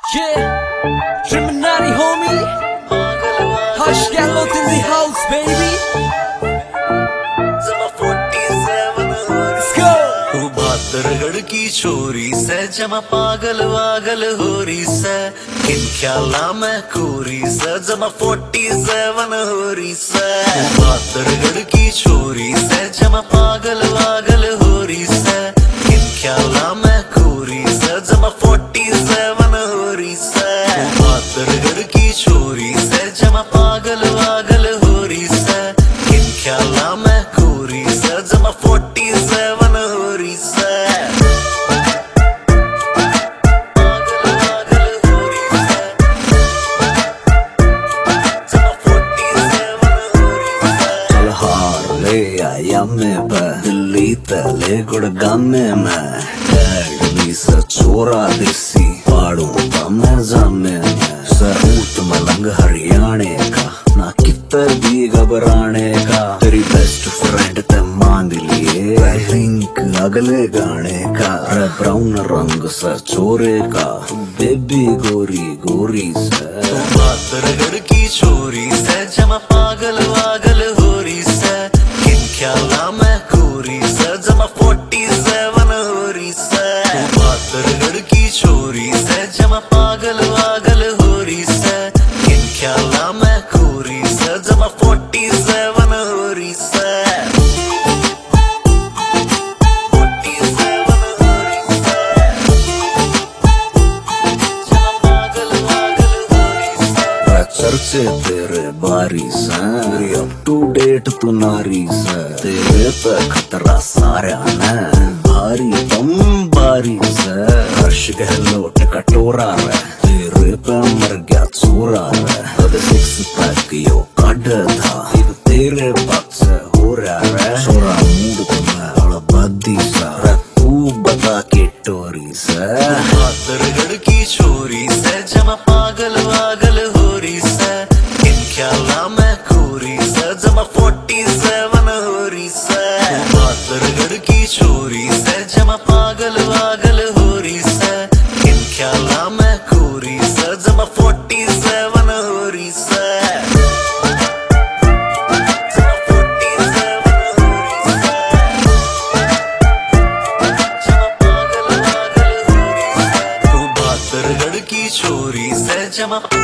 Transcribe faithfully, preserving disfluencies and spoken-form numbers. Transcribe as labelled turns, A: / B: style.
A: Yeah, Gemini homie, Hush Gallows in the house, baby. Let's go.
B: तू भादरगढ़ की छोरी से जमा पागल वागल हो रही से इन ख्याला में खोरी से जमा फोर्टी सेवन हो रही से भादरगढ़ की छोरी से जमा पागल वागल हो रही से इन ख्याला में खोरी से जमा फोर्टी सेवन हो रही से भादरगढ़ की छोरी से जमा पागल वागल हो रही से इन ख्याला में खोरी से जमा फोर्टी सेवन हो रही से दिल्ली तले गुड़गामे में एडमी से चोरा देसी पाड़ू मैं जामे में सहूत मलंग हरियाणे का ना कितर भी घबराने का तेरी बेस्ट फ्रेंड ते मांग लिए लिंक अगले गाने का ब्राउन रंग सा चोरे का बेबी गोरी गोरी से भादरगढ़ की छोरी से जमा पागल वागल हो रही से ख्याला में खोरी से जमा फोर्टी सेवन हो रही से भादरगढ़ की छोरी से जमा पागल वागल हो रही से इन ख्याला में खोरी से जमा फोर्टी सेवन हो रही से फोर्टी सेवन हो रही से जमा पागल वागल हो रही से चर्चे तेरे बारी से अप टू डेट तू नारी से तेरे पे खतरा सारा न भारी बम बारी से हर्ष गहलोत कटोरा रे तेरे पे मर गया चोरा रे कद सिक्स पैक यो कड था फिर तेरे पक्ष हो रहा रे छोरा मूड तुम्हें अड़बदी सा तू बता के टोरी से भादरगढ़ की छोरी से जमा पागल वागल हो रही से इन ख्याला में खोरी से जमा फोर्टी सेवन हो रही से भादरगढ़ की छोरी से जमा पागल वागल हो रही से इन ख्याला में खोरी से जमा फोर्टी सेवन हो रही से जमा